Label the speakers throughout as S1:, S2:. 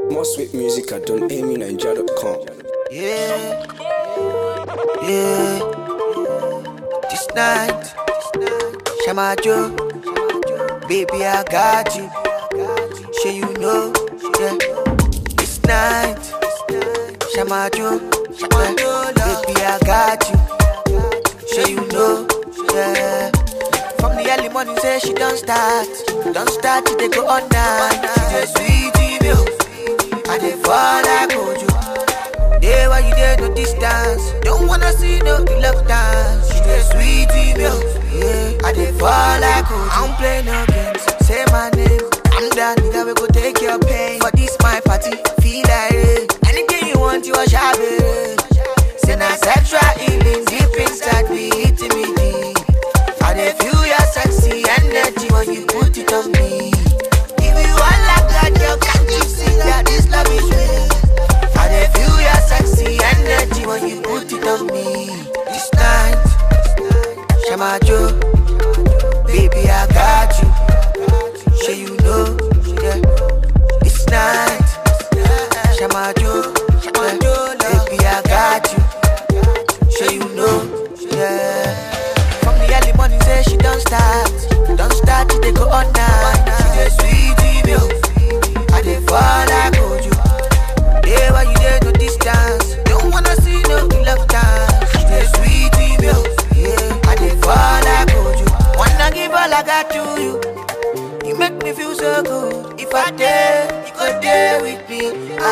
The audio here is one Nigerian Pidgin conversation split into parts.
S1: More sweet music at donamyninja.com.
S2: Yeah, yeah. This night, Shamajo, baby, I got you. Sure you know, yeah. This night, Shamajo, baby, I got you. Sure you know, yeah. From the early morning, say she don't start till they go all night. She just sweet email, I dey fall like Ojo. Day why you there no distance, don't wanna see no reluctance. She dey sweet email, yeah. I dey fall like Ojo. I don't play no games, say my name. I'm that nigga we go take your pain. For this my party, feel like it. Anything you want, you a shabby. Say na sexual healing deep inside me, hitting me deep. I dey feel your sexy energy when you put it on me. If you want like that, girl, can't you see that this love is real? I dey feel your sexy energy when you put it on me. This night, Shamajo, baby, I got you. Sure you know, yeah. This night, Shamajo, baby, I got you. Sure you know, yeah. From the early morning, say she don't start till they go all night. She dey sweet email, I dey fall like Ojo. Yeah, why you there no distance, don't wanna see no reluctance. She dey sweet email, yeah, I dey fall like Ojo. Wanna give all I got to you, you make me feel so good. If I dare, you go there with me.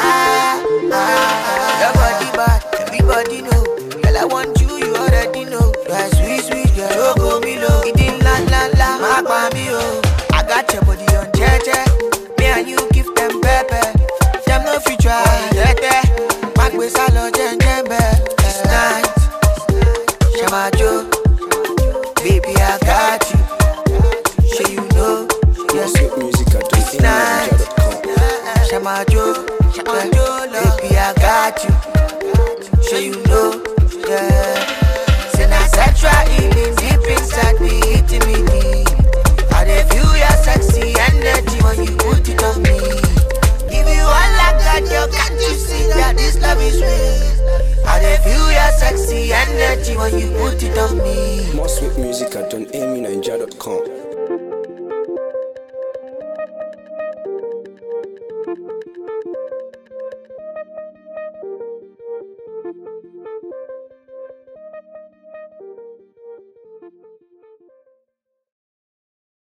S2: Your body bad, everybody know. Girl, I want you, you already know. You're sweet, sweet girl, don't go me low. It didn't la, my baby, oh. I got your body on cheche. Me and you give them pepper. Them no future, Mac with salon, jembe. This night, Shamajo, baby, I got you. Sure you know,
S1: More
S2: yes.
S1: sweet music at
S2: This night,
S1: donamyninja.com.
S2: Shamajo, baby, I got you. Sure you know, yeah. Say na sexual healing deep inside me, hitting me deep. I dey feel your sexy